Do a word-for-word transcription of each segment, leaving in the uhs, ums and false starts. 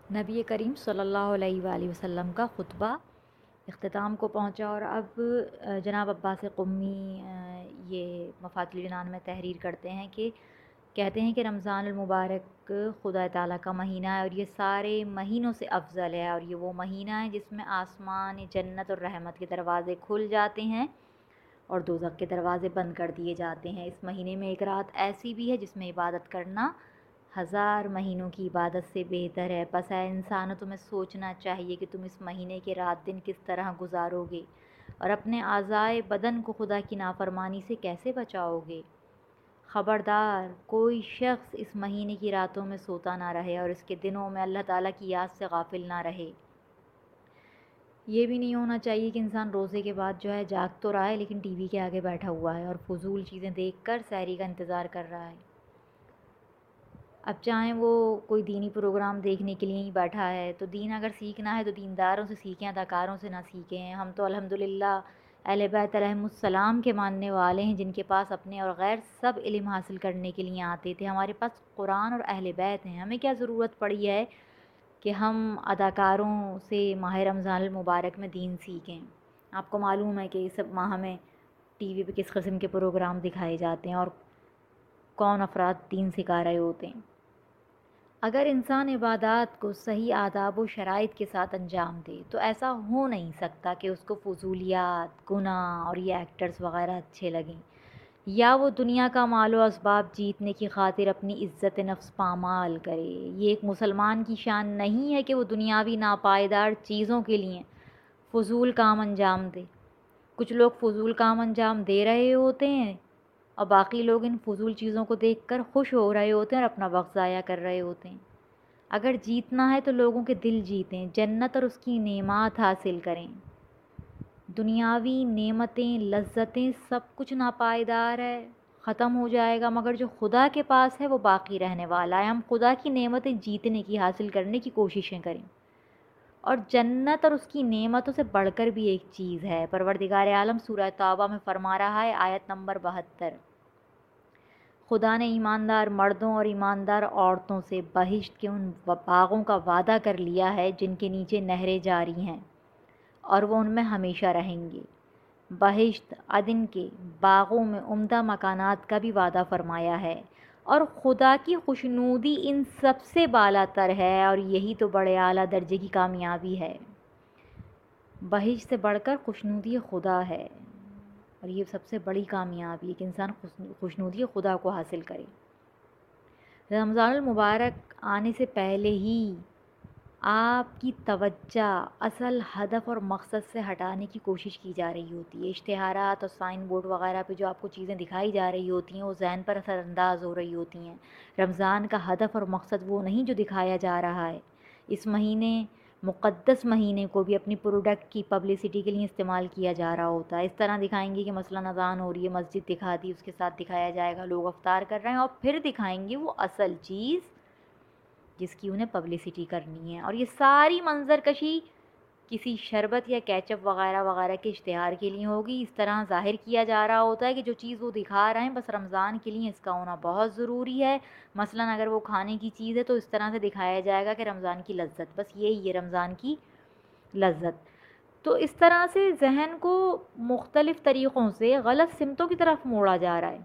نبی کریم صلی اللہ علیہ وآلہ وسلم کا خطبہ اختتام کو پہنچا، اور اب آ، جناب عباس قمی آ، یہ مفاتیح الجنان میں تحریر کرتے ہیں کہ کہتے ہیں کہ رمضان المبارک خدا تعالیٰ کا مہینہ ہے، اور یہ سارے مہینوں سے افضل ہے، اور یہ وہ مہینہ ہے جس میں آسمان جنت اور رحمت کے دروازے کھل جاتے ہیں اور دوزخ کے دروازے بند کر دیے جاتے ہیں۔ اس مہینے میں ایک رات ایسی بھی ہے جس میں عبادت کرنا ہزار مہینوں کی عبادت سے بہتر ہے۔ پس اے انسانوں، تمہیں سوچنا چاہیے کہ تم اس مہینے کے رات دن کس طرح گزارو گے اور اپنے اعضائے بدن کو خدا کی نافرمانی سے کیسے بچاؤ گے۔ خبردار، کوئی شخص اس مہینے کی راتوں میں سوتا نہ رہے اور اس کے دنوں میں اللہ تعالیٰ کی یاد سے غافل نہ رہے۔ یہ بھی نہیں ہونا چاہیے کہ انسان روزے کے بعد جو ہے جاگ تو رہا ہے لیکن ٹی وی کے آگے بیٹھا ہوا ہے اور فضول چیزیں دیکھ کر سحری کا انتظار کر رہا ہے۔ اب چاہیں وہ کوئی دینی پروگرام دیکھنے کے لیے ہی بیٹھا ہے تو دین اگر سیکھنا ہے تو دینداروں سے سیکھیں، اداکاروں سے نہ سیکھیں۔ ہم تو الحمدللہ اہل بیت علیہم السلام کے ماننے والے ہیں، جن کے پاس اپنے اور غیر سب علم حاصل کرنے کے لیے آتے تھے۔ ہمارے پاس قرآن اور اہل بیت ہیں، ہمیں کیا ضرورت پڑی ہے کہ ہم اداکاروں سے ماہ رمضان المبارک میں دین سیکھیں۔ آپ کو معلوم ہے کہ اس سب ماہ میں ٹی وی پہ کس قسم کے پروگرام دکھائے جاتے ہیں اور کون افراد دین سکھا رہے ہوتے ہیں۔ اگر انسان عبادات کو صحیح آداب و شرائط کے ساتھ انجام دے تو ایسا ہو نہیں سکتا کہ اس کو فضولیات، گناہ اور یہ ایکٹرز وغیرہ اچھے لگیں، یا وہ دنیا کا مال و اسباب جیتنے کی خاطر اپنی عزت نفس پامال کرے۔ یہ ایک مسلمان کی شان نہیں ہے کہ وہ دنیاوی ناپائیدار چیزوں کے لیے فضول کام انجام دے۔ کچھ لوگ فضول کام انجام دے رہے ہوتے ہیں اور باقی لوگ ان فضول چیزوں کو دیکھ کر خوش ہو رہے ہوتے ہیں اور اپنا وقت ضائع کر رہے ہوتے ہیں۔ اگر جیتنا ہے تو لوگوں کے دل جیتیں، جنت اور اس کی نعمات حاصل کریں۔ دنیاوی نعمتیں، لذتیں، سب کچھ ناپائیدار ہے، ختم ہو جائے گا، مگر جو خدا کے پاس ہے وہ باقی رہنے والا ہے۔ ہم خدا کی نعمتیں جیتنے کی، حاصل کرنے کی کوششیں کریں۔ اور جنت اور اس کی نعمتوں سے بڑھ کر بھی ایک چیز ہے۔ پروردگار عالم سورہ توبہ میں فرما رہا ہے، آیت نمبر بہتر، خدا نے ایماندار مردوں اور ایماندار عورتوں سے بہشت کے ان باغوں کا وعدہ کر لیا ہے جن کے نیچے نہریں جاری ہیں اور وہ ان میں ہمیشہ رہیں گے۔ بہشت عدن کے باغوں میں عمدہ مکانات کا بھی وعدہ فرمایا ہے، اور خدا کی خوشنودی ان سب سے بالا تر ہے، اور یہی تو بڑے اعلیٰ درجے کی کامیابی ہے۔ بہشت سے بڑھ کر خوشنودی خدا ہے، اور یہ سب سے بڑی کامیابی ہے کہ انسان خوشنودی خدا کو حاصل کرے۔ رمضان المبارک آنے سے پہلے ہی آپ کی توجہ اصل ہدف اور مقصد سے ہٹانے کی کوشش کی جا رہی ہوتی ہے۔ اشتہارات اور سائن بورڈ وغیرہ پہ جو آپ کو چیزیں دکھائی جا رہی ہوتی ہیں وہ ذہن پر اثر انداز ہو رہی ہوتی ہیں۔ رمضان کا ہدف اور مقصد وہ نہیں جو دکھایا جا رہا ہے۔ اس مہینے، مقدس مہینے کو بھی اپنی پروڈکٹ کی پبلسٹی کے لیے استعمال کیا جا رہا ہوتا ہے۔ اس طرح دکھائیں گے کہ مثلاً اذان ہو رہی ہے، مسجد دکھا دی، اس کے ساتھ دکھایا جائے گا لوگ افطار کر رہے ہیں، اور پھر دکھائیں گے وہ اصل چیز جس کی انہیں پبلسٹی کرنی ہے۔ اور یہ ساری منظر کشی کسی شربت یا کیچپ وغیرہ وغیرہ کے اشتہار کے لیے ہوگی۔ اس طرح ظاہر کیا جا رہا ہوتا ہے کہ جو چیز وہ دکھا رہے ہیں بس رمضان کے لیے اس کا ہونا بہت ضروری ہے۔ مثلاً اگر وہ کھانے کی چیز ہے تو اس طرح سے دکھایا جائے گا کہ رمضان کی لذت، بس یہی ہے رمضان کی لذت۔ تو اس طرح سے ذہن کو مختلف طریقوں سے غلط سمتوں کی طرف موڑا جا رہا ہے،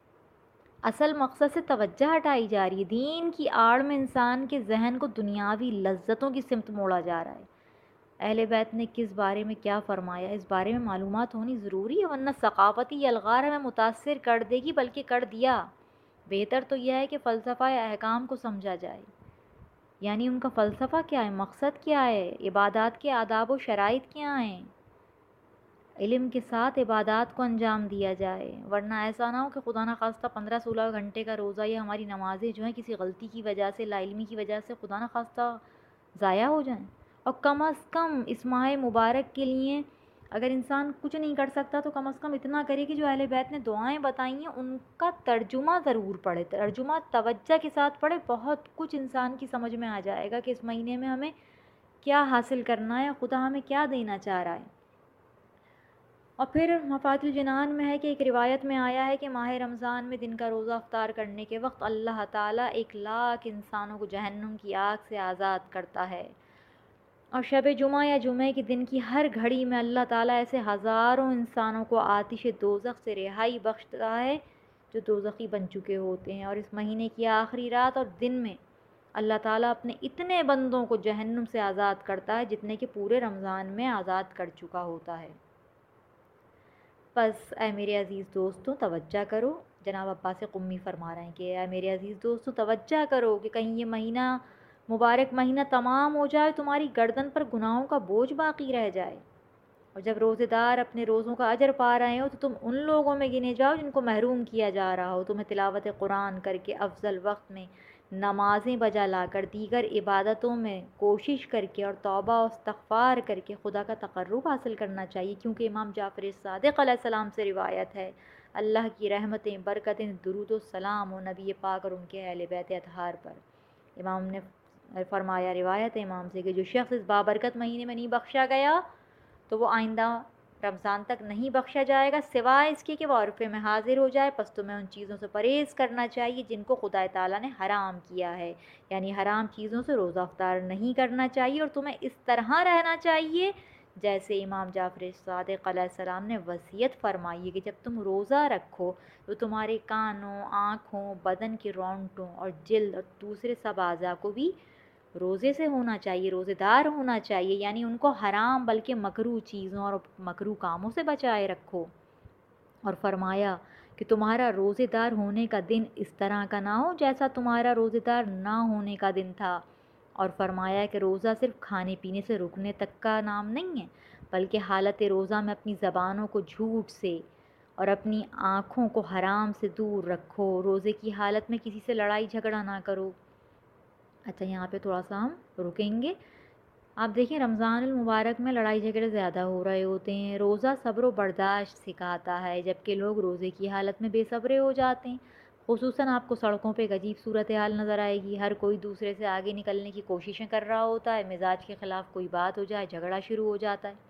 اصل مقصد سے توجہ ہٹائی جا رہی ہے۔ دین کی آڑ میں انسان کے ذہن کو دنیاوی لذتوں کی سمت موڑا جا رہا ہے۔ اہل بیت نے کس بارے میں کیا فرمایا، اس بارے میں معلومات ہونی ضروری ہے، ورنہ ثقافتی الغار ہمیں متاثر کر دے گی، بلکہ کر دیا۔ بہتر تو یہ ہے کہ فلسفہ یا احکام کو سمجھا جائے، یعنی ان کا فلسفہ کیا ہے، مقصد کیا ہے، عبادات کے آداب و شرائط کیا ہیں، علم کے ساتھ عبادات کو انجام دیا جائے۔ ورنہ ایسا نہ ہو کہ خدا نخواستہ پندرہ سولہ گھنٹے کا روزہ یا ہماری نمازیں جو ہیں کسی غلطی کی وجہ سے، لا علمی کی وجہ سے خدا نخواستہ ضائع ہو جائیں۔ اور کم از کم اس ماہ مبارک کے لیے اگر انسان کچھ نہیں کر سکتا تو کم از کم اتنا کرے کہ جو اہل بیت نے دعائیں بتائی ہیں ان کا ترجمہ ضرور پڑھے، ترجمہ توجہ کے ساتھ پڑھے۔ بہت کچھ انسان کی سمجھ میں آ جائے گا کہ اس مہینے میں ہمیں کیا حاصل کرنا ہے، خدا ہمیں کیا دینا چاہ رہا ہے۔ اور پھر مفاتیح الجنان میں ہے کہ ایک روایت میں آیا ہے کہ ماہ رمضان میں دن کا روزہ افطار کرنے کے وقت اللہ تعالیٰ ایک لاکھ انسانوں کو جہنم کی آگ سے آزاد کرتا ہے، اور شب جمعہ یا جمعے کے دن کی ہر گھڑی میں اللہ تعالیٰ ایسے ہزاروں انسانوں کو آتش دوزخ سے رہائی بخشتا ہے جو دوزخی بن چکے ہوتے ہیں۔ اور اس مہینے کی آخری رات اور دن میں اللہ تعالیٰ اپنے اتنے بندوں کو جہنم سے آزاد کرتا ہے جتنے کہ پورے رمضان میں آزاد کر چکا ہوتا ہے۔ بس اے میرے عزیز دوستوں توجہ کرو، جناب عباس قمی فرما رہے ہیں کہ اے میرے عزیز دوستوں توجہ کرو کہ کہیں یہ مہینہ مبارک مہینہ تمام ہو جائے، تمہاری گردن پر گناہوں کا بوجھ باقی رہ جائے، اور جب روزے دار اپنے روزوں کا اجر پا رہے ہو تو تم ان لوگوں میں گنے جاؤ جن کو محروم کیا جا رہا ہو۔ تمہیں تلاوت قرآن کر کے افضل وقت میں نمازیں بجا لا کر، دیگر عبادتوں میں کوشش کر کے اور توبہ و استغفار کر کے خدا کا تقرب حاصل کرنا چاہیے، کیونکہ امام جعفر صادق علیہ السلام سے روایت ہے اللہ کی رحمتیں برکتیں درود و سلام و نبی پاک اور ان کے اہل بیت اطہار پر۔ امام نے فرمایا روایت ہے امام سے کہ جو شخص اس بابرکت مہینے میں نہیں بخشا گیا تو وہ آئندہ رمضان تک نہیں بخشا جائے گا، سوائے اس کے کہ وہ عرفے میں حاضر ہو جائے۔ پس تمہیں ان چیزوں سے پرہیز کرنا چاہیے جن کو خدا تعالیٰ نے حرام کیا ہے، یعنی حرام چیزوں سے روزہ افطار نہیں کرنا چاہیے، اور تمہیں اس طرح رہنا چاہیے جیسے امام جعفر صادق علیہ السلام نے وصیت فرمائی ہے کہ جب تم روزہ رکھو تو تمہارے کانوں، آنکھوں، بدن کے رونٹوں اور جلد اور دوسرے سب اعضاء کو بھی روزے سے ہونا چاہیے، روزے دار ہونا چاہیے، یعنی ان کو حرام بلکہ مکروہ چیزوں اور مکروہ کاموں سے بچائے رکھو۔ اور فرمایا کہ تمہارا روزے دار ہونے کا دن اس طرح کا نہ ہو جیسا تمہارا روزے دار نہ ہونے کا دن تھا، اور فرمایا کہ روزہ صرف کھانے پینے سے رکنے تک کا نام نہیں ہے، بلکہ حالت روزہ میں اپنی زبانوں کو جھوٹ سے اور اپنی آنکھوں کو حرام سے دور رکھو، روزے کی حالت میں کسی سے لڑائی جھگڑا نہ کرو۔ اچھا یہاں پہ تھوڑا سا ہم رکیں گے۔ آپ دیکھیں رمضان المبارک میں لڑائی جھگڑے زیادہ ہو رہے ہوتے ہیں، روزہ صبر و برداشت سکھاتا ہے، جبکہ لوگ روزے کی حالت میں بے صبرے ہو جاتے ہیں۔ خصوصاً آپ کو سڑکوں پہ ایک عجیب صورتحال نظر آئے گی، ہر کوئی دوسرے سے آگے نکلنے کی کوششیں کر رہا ہوتا ہے، مزاج کے خلاف کوئی بات ہو جائے جھگڑا شروع ہو جاتا ہے۔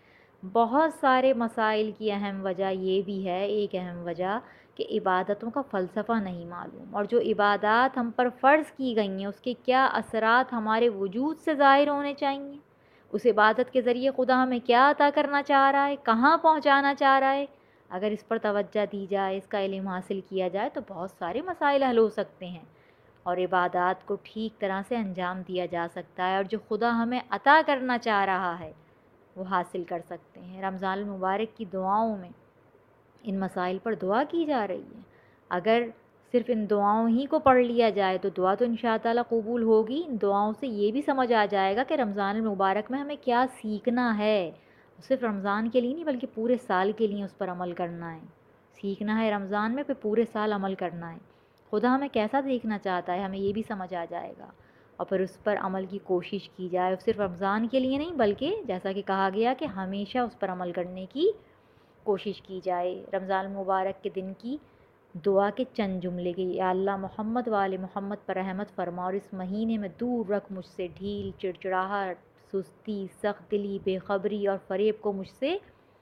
بہت سارے مسائل کی اہم وجہ یہ بھی ہے، ایک اہم وجہ کہ عبادتوں کا فلسفہ نہیں معلوم، اور جو عبادات ہم پر فرض کی گئی ہیں اس کے کیا اثرات ہمارے وجود سے ظاہر ہونے چاہیے، اس عبادت کے ذریعے خدا ہمیں کیا عطا کرنا چاہ رہا ہے، کہاں پہنچانا چاہ رہا ہے، اگر اس پر توجہ دی جائے، اس کا علم حاصل کیا جائے تو بہت سارے مسائل حل ہو سکتے ہیں اور عبادات کو ٹھیک طرح سے انجام دیا جا سکتا ہے، اور جو خدا ہمیں عطا کرنا چاہ رہا ہے وہ حاصل کر سکتے ہیں۔ رمضان المبارک کی دعاؤں میں ان مسائل پر دعا کی جا رہی ہے، اگر صرف ان دعاؤں ہی کو پڑھ لیا جائے تو دعا تو انشاءاللہ قبول ہوگی۔ ان دعاؤں سے یہ بھی سمجھ آ جائے گا کہ رمضان المبارک میں ہمیں کیا سیکھنا ہے، صرف رمضان کے لیے نہیں بلکہ پورے سال کے لیے اس پر عمل کرنا ہے۔ سیکھنا ہے رمضان میں، پھر پورے سال عمل کرنا ہے، خدا ہمیں کیسا دیکھنا چاہتا ہے ہمیں یہ بھی سمجھ آ جائے گا، اور پھر اس پر عمل کی کوشش کی جائے، صرف رمضان کے لیے نہیں بلکہ جیسا کہ کہا گیا کہ ہمیشہ اس پر عمل کرنے کی کوشش کی جائے۔ رمضان المبارک کے دن کی دعا کے چند جملے کی، یا اللہ محمد وآل محمد پر رحمت فرما، اور اس مہینے میں دور رکھ مجھ سے ڈھیل، چڑچڑاہٹ، سستی، سخت دلی، بے خبری اور فریب کو مجھ سے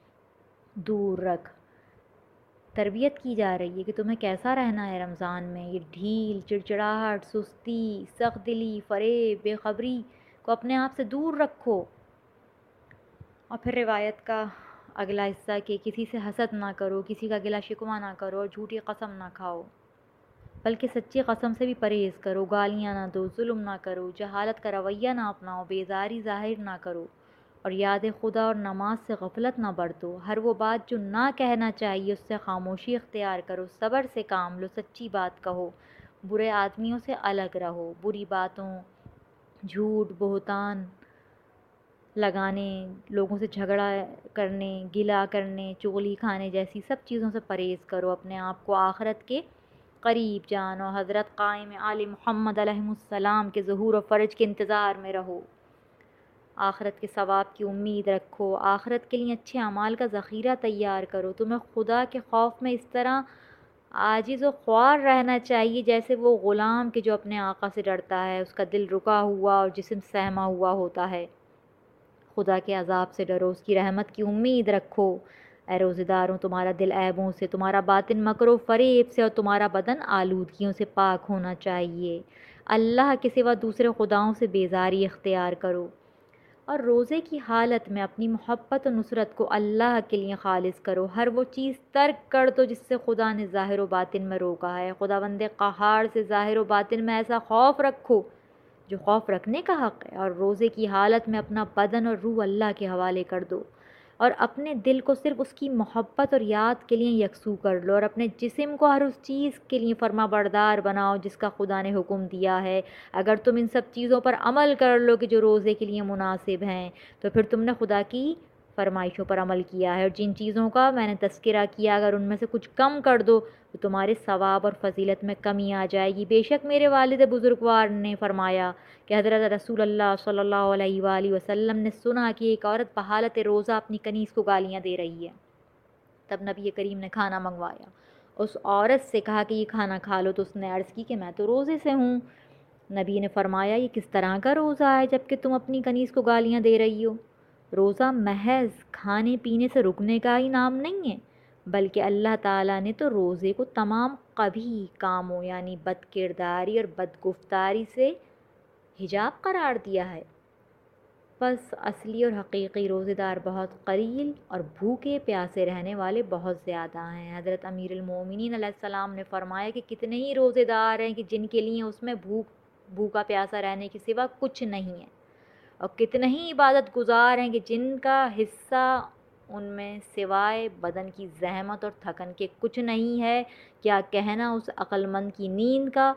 دور رکھ۔ تربیت کی جا رہی ہے کہ تمہیں کیسا رہنا ہے رمضان میں، یہ ڈھیل، چڑچڑاہٹ، سستی، سخت دلی، فریب، بے خبری کو اپنے آپ سے دور رکھو۔ اور پھر روایت کا اگلا حصہ کہ کسی سے حسد نہ کرو، کسی کا گلا شکوہ نہ کرو اور جھوٹی قسم نہ کھاؤ، بلکہ سچی قسم سے بھی پرہیز کرو، گالیاں نہ دو، ظلم نہ کرو، جہالت کا رویہ نہ اپناؤ، بیزاری ظاہر نہ کرو، اور یاد خدا اور نماز سے غفلت نہ برتو، ہر وہ بات جو نہ کہنا چاہیے اس سے خاموشی اختیار کرو، صبر سے کام لو، سچی بات کہو، برے آدمیوں سے الگ رہو، بری باتوں، جھوٹ، بہتان لگانے، لوگوں سے جھگڑا کرنے، گلا کرنے، چغلی کھانے جیسی سب چیزوں سے پرہیز کرو، اپنے آپ کو آخرت کے قریب جانو، حضرت قائم آل محمد علیہ السلام کے ظہور و فرج کے انتظار میں رہو، آخرت کے ثواب کی امید رکھو، آخرت کے لیے اچھے اعمال کا ذخیرہ تیار کرو، تمہیں خدا کے خوف میں اس طرح عاجز و خوار رہنا چاہیے جیسے وہ غلام کہ جو اپنے آقا سے ڈرتا ہے، اس کا دل رکا ہوا اور جسم سہما ہوا ہوتا ہے۔ خدا کے عذاب سے ڈرو، اس کی رحمت کی امید رکھو، اے روزے داروں، تمہارا دل عیبوں سے، تمہارا باطن مکر و فریب سے اور تمہارا بدن آلودگیوں سے پاک ہونا چاہیے۔ اللہ کے سوا دوسرے خداؤں سے بیزاری اختیار کرو، اور روزے کی حالت میں اپنی محبت و نصرت کو اللہ کے لیے خالص کرو۔ ہر وہ چیز ترک کر دو جس سے خدا نے ظاہر و باطن میں روکا ہے۔ خداوند قہار سے ظاہر و باطن میں ایسا خوف رکھو جو خوف رکھنے کا حق ہے، اور روزے کی حالت میں اپنا بدن اور روح اللہ کے حوالے کر دو، اور اپنے دل کو صرف اس کی محبت اور یاد کے لیے یکسو کر لو، اور اپنے جسم کو ہر اس چیز کے لیے فرما بردار بناؤ جس کا خدا نے حکم دیا ہے۔ اگر تم ان سب چیزوں پر عمل کر لو کہ جو روزے کے لیے مناسب ہیں، تو پھر تم نے خدا کی فرمائشوں پر عمل کیا ہے، اور جن چیزوں کا میں نے تذکرہ کیا اگر ان میں سے کچھ کم کر دو تو تمہارے ثواب اور فضیلت میں کمی آ جائے گی۔ بے شک میرے والد بزرگوار نے فرمایا کہ حضرت رسول اللہ صلی اللہ علیہ وآلہ وسلم نے سنا کہ ایک عورت بحالت روزہ اپنی کنیز کو گالیاں دے رہی ہے۔ تب نبی کریم نے کھانا منگوایا، اس عورت سے کہا کہ یہ کھانا کھا لو، تو اس نے عرض کی کہ میں تو روزے سے ہوں۔ نبی نے فرمایا یہ کس طرح کا روزہ ہے جب کہ تم اپنی کنیز کو گالیاں دے رہی ہو؟ روزہ محض کھانے پینے سے رکنے کا ہی نام نہیں ہے، بلکہ اللہ تعالیٰ نے تو روزے کو تمام قبیح کاموں یعنی بد کرداری اور بد گفتاری سے حجاب قرار دیا ہے۔ بس اصلی اور حقیقی روزے دار بہت قلیل اور بھوکے پیاسے رہنے والے بہت زیادہ ہیں۔ حضرت امیر المومنین علیہ السلام نے فرمایا کہ کتنے ہی روزے دار ہیں کہ جن کے لیے اس میں بھوک بھوکا پیاسا رہنے کے سوا کچھ نہیں ہے، اور کتنے ہی عبادت گزار ہیں کہ جن کا حصہ ان میں سوائے بدن کی زحمت اور تھکن کے کچھ نہیں ہے۔ کیا کہنا اس عقل مند کی نیند کا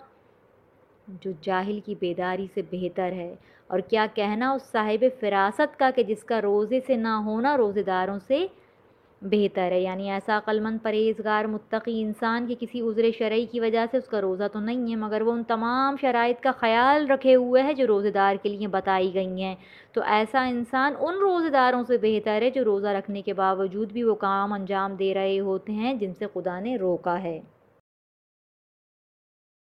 جو جاہل کی بیداری سے بہتر ہے، اور کیا کہنا اس صاحب فراست کا کہ جس کا روزے سے نہ ہونا روزے داروں سے بہتر ہے۔ یعنی ایسا عقل مند پرہیزگار متقی انسان کہ کسی عذر شرعی کی وجہ سے اس کا روزہ تو نہیں ہے، مگر وہ ان تمام شرائط کا خیال رکھے ہوئے ہے جو روزے دار کے لیے بتائی گئی ہیں، تو ایسا انسان ان روزے داروں سے بہتر ہے جو روزہ رکھنے کے باوجود بھی وہ کام انجام دے رہے ہوتے ہیں جن سے خدا نے روکا ہے۔